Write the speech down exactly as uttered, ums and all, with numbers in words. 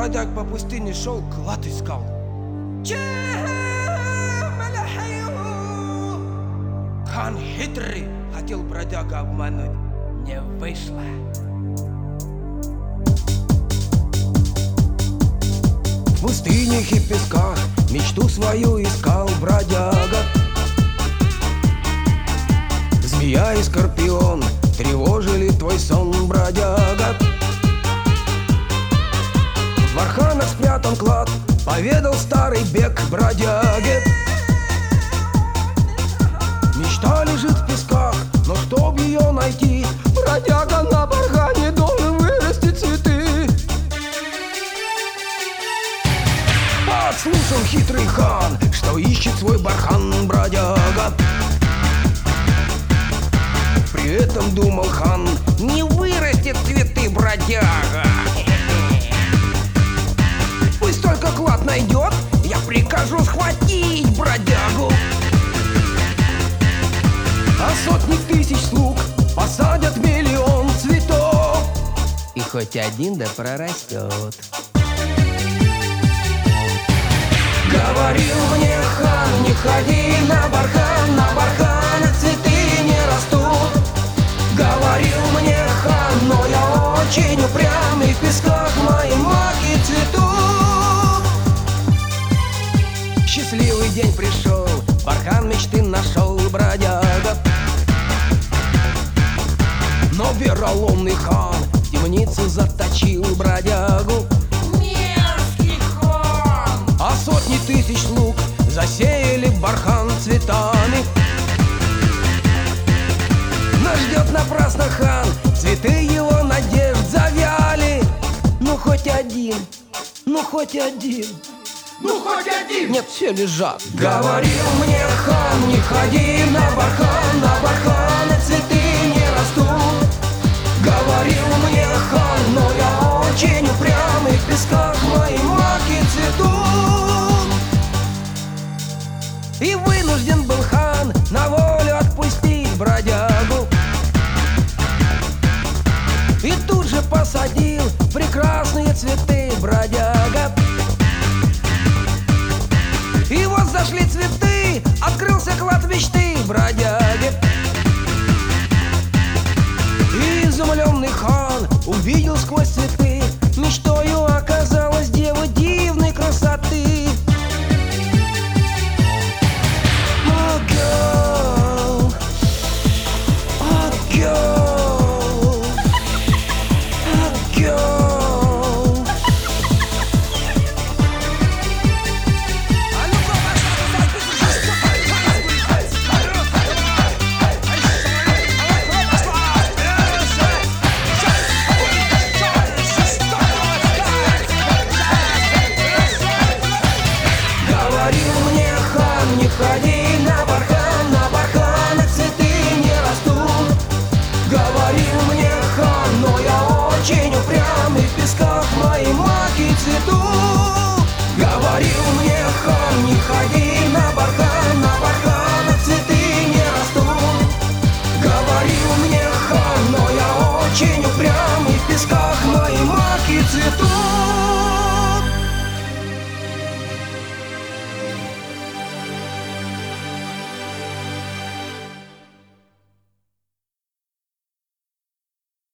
бродяг по пустыне шел, клад искал. Хан хитрый, хотел бродяга обмануть, не вышло. В пустынях и песках мечту свою искал бродяга. Змея и скорпион тревожили твой сон, бродяга. В барханах спрятан клад, поведал старый бег бродяге. Мечта лежит в песках, но чтоб ее найти, бродяга на бархане должен вырасти цветы. Подслушал хитрый хан, что ищет свой бархан бродяга. При этом думал хан: не вырастет цветы бродяга. Пусть только клад найдет, я прикажу схватить бродягу. А сотни тысяч слуг посадят миллион цветов, и хоть один да прорастет. Говорил мне хан: не ходи на бархан, на барханах цветы не растут. Говорил мне хан, но я очень упрямый, в песках мои маки цветут. Счастливый день пришел, бархан мечты нашел бродяга. Но вероломный хан в темницу заточил бродягу. Мерзкий хан! А сотни тысяч слуг засеяли бархан цветами. Нас ждет напрасно хан, цветы его надежд завяли. Ну хоть один, ну хоть один, Ну хоть один! нет, все лежат. Говорил мне хан: не ходи на бархан, на барханах цветы не растут. Говорил мне хан, но я очень упрямый, в песках мои маки цветут. И вынужден был хан на волю отпустить бродягу. И тут же посадил прекрасные цветы бродяга. И вот зашли цветы, открылся клад мечты бродяги. И изумленный хан увидел сквозь